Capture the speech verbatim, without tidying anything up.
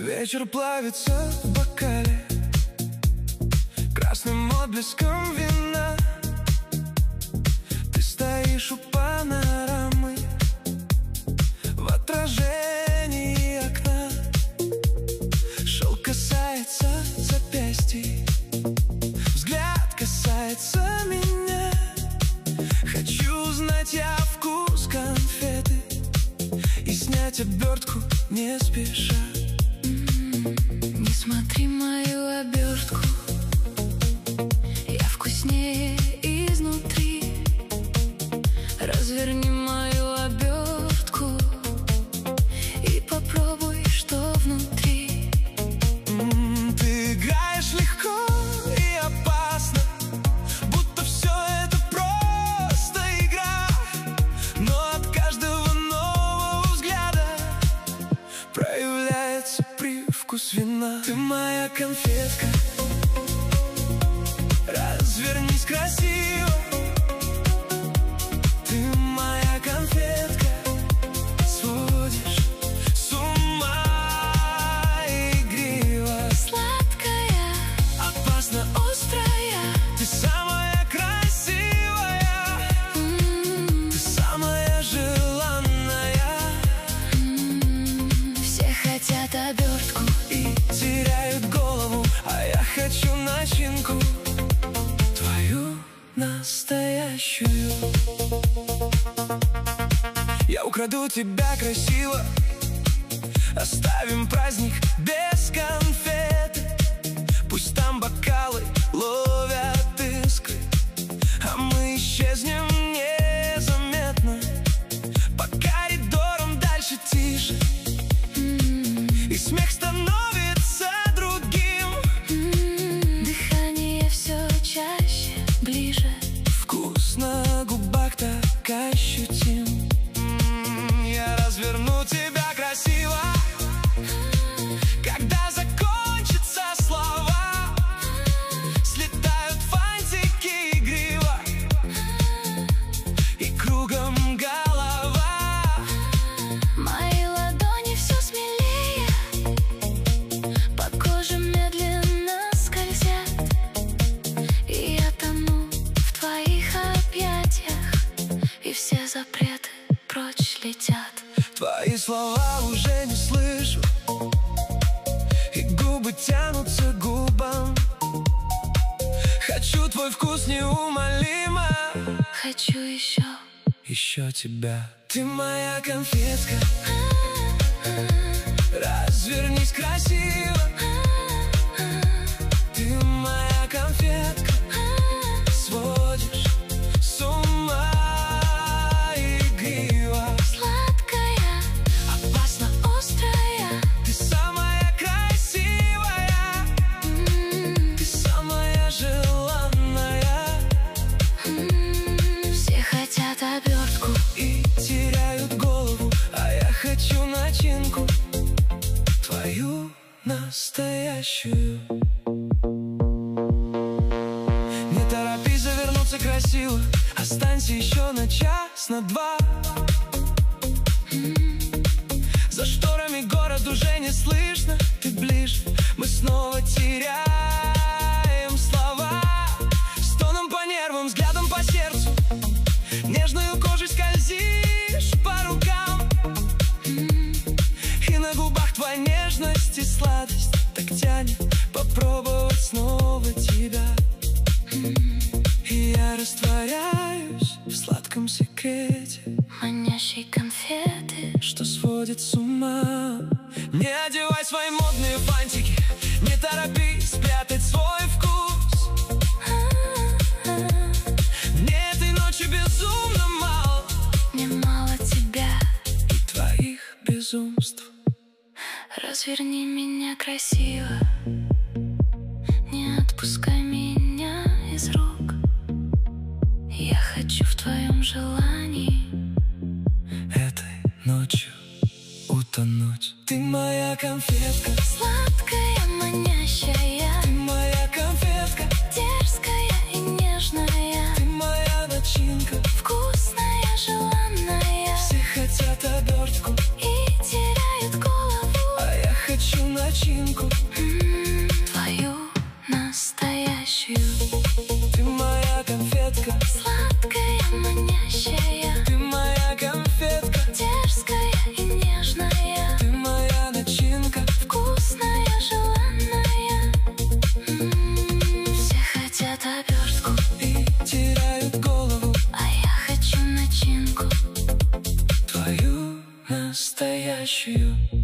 Вечер плавится в бокале красным отблеском вина. Ты стоишь у панорамы в отражении окна. Шелк касается запястья, взгляд касается меня. Хочу узнать я вкус конфеты и снять обертку не спеша. Не смотри мою обертку, я вкуснее изнутри. Разверни мою обертку и попробуй, что внутри. М-м, ты играешь легко и опасно, будто все это просто игра. Но от каждого нового взгляда проявляется привкус вина. Ты моя конфетка, развернись красиво. Ты моя конфетка, сводишь с ума игриво. Сладкая, опасно острая, ты самая красивая. м-м-м. Ты самая желанная. м-м-м. Все хотят обертку И теряют голову, а я хочу начинку твою настоящую. Я украду тебя красиво, оставим праздник без конфеты. Пусть там бокалы ловят искры, а мы исчезнем незаметно. По коридорам дальше тише, и смех становится другим. М-м-м. Дыхание все чаще, ближе. Вкус на губах так ощутим. М, Я разверну тебя красиво, когда закончатся слова. Слетают фантики игриво, и кругом голова. Мои ладони все смелее, по коже медленно скользят, и я тону в твоих объятиях, и все запреты прочь летят. Твои слова уже не слышу, и губы тянутся к губам. Хочу твой вкус неумолимо, Хочу еще. еще тебя. Ты моя конфетка, развернись красиво. Ты моя конфетка, сводишь с ума игриво. Сладкая, Опасно острая, ты самая красивая. м-м-м. Ты самая желанная. М-м-м. Все хотят обертку И теряют голову, а я хочу начинку твою настоящую. Не торопись завернуться красиво, останься еще на час, на два. За шторами город уже не слышно, ты ближе, мы снова теряем слова. Стоном по нервам, взглядом по сердцу, нежную кожей скользишь по рукам. И на губах твоя нежность и сладость так тянет попробовать снова тебя. И я растворяюсь в сладком секрете, манящей конфеты. что сводит с ума. Не одевай свои модные фантики, не торопись спрятать свой вкус. Мне этой ночи безумно мало, Мне мало тебя, и твоих безумств. разверни меня красиво, не отпускай меня из рук. Я хочу в твоем желании Этой ночью утонуть. Ты моя конфетка, сладкая, манящая, ты моя конфетка, дерзкая и нежная. ты моя начинка, Вкусная, желанная, все хотят обертку, и теряют голову. а я хочу начинку Ты моя конфетка, сладкая, манящая. ты моя конфетка, Дерзкая и нежная. ты моя начинка, Вкусная, желанная. М-м, все хотят обертку, и теряют голову. а я хочу начинку. Твою настоящую.